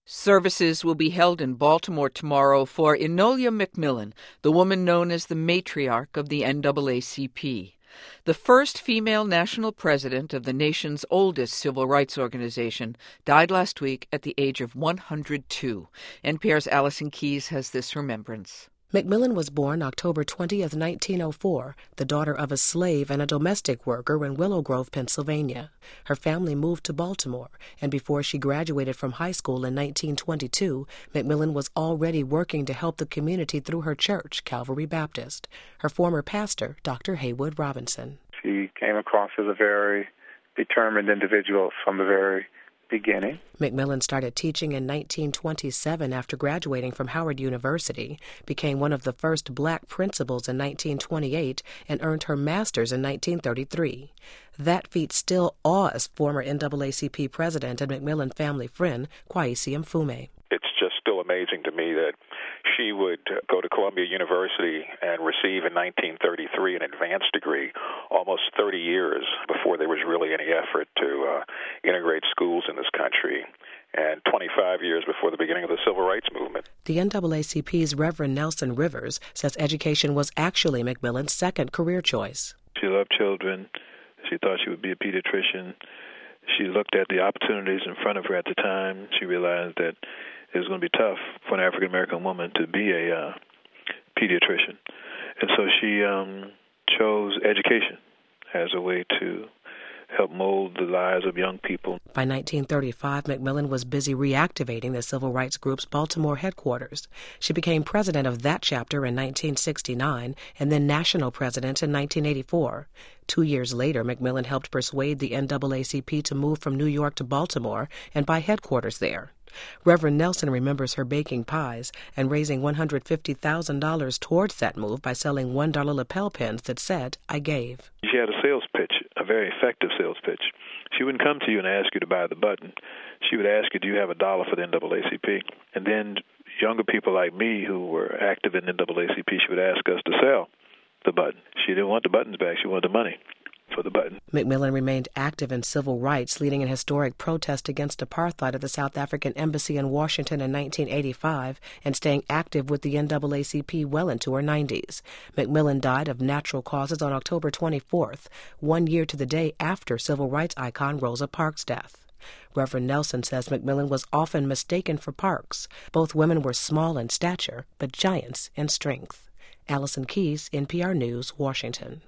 Services will be held in Baltimore tomorrow for Enolia McMillan, the woman known as the matriarch of the NAACP. The first female national president of the nation's oldest civil rights organization died last week at the age of 102. NPR's Allison Keyes has this remembrance. McMillan was born October 20th, 1904, the daughter of a slave and a domestic worker in Willow Grove, Pennsylvania. Her family moved to Baltimore, and before she graduated from high school in 1922, McMillan was already working to help the community through her church, Calvary Baptist. Her former pastor, Dr. Haywood Robinson. She came across as a very determined individual from the very beginning. McMillan started teaching in 1927 after graduating from Howard University, became one of the first black principals in 1928, and earned her master's in 1933. That feat still awes former NAACP president and McMillan family friend Kweisi Mfume. It's just still amazing to me that she would go to Columbia University and receive in 1933 an advanced degree, almost 30 years before there was really any effort to integrate schools in this country, and 25 years before the beginning of the Civil Rights Movement. The NAACP's Reverend Nelson Rivers says education was actually McMillan's second career choice. She loved children. She thought she would be a pediatrician. She looked at the opportunities in front of her at the time. She realized that it was going to be tough for an African-American woman to be a pediatrician. And so she chose education as a way to help mold the lives of young people. By 1935, McMillan was busy reactivating the civil rights group's Baltimore headquarters. She became president of that chapter in 1969 and then national president in 1984. 2 years later, McMillan helped persuade the NAACP to move from New York to Baltimore and buy headquarters there. Reverend Nelson remembers her baking pies and raising $150,000 towards that move by selling $1 lapel pins that said, "I gave." She had a sales pitch, a very effective sales pitch. She wouldn't come to you and ask you to buy the button. She would ask you, do you have $1 for the NAACP? And then younger people like me who were active in the NAACP, she would ask us to sell the button. She didn't want the buttons back. She wanted the money for the button. McMillan remained active in civil rights, leading an historic protest against apartheid at the South African Embassy in Washington in 1985 and staying active with the NAACP well into her 90s. McMillan died of natural causes on October 24th, 1 year to the day after civil rights icon Rosa Parks' death. Reverend Nelson says McMillan was often mistaken for Parks. Both women were small in stature, but giants in strength. Allison Keyes, NPR News, Washington.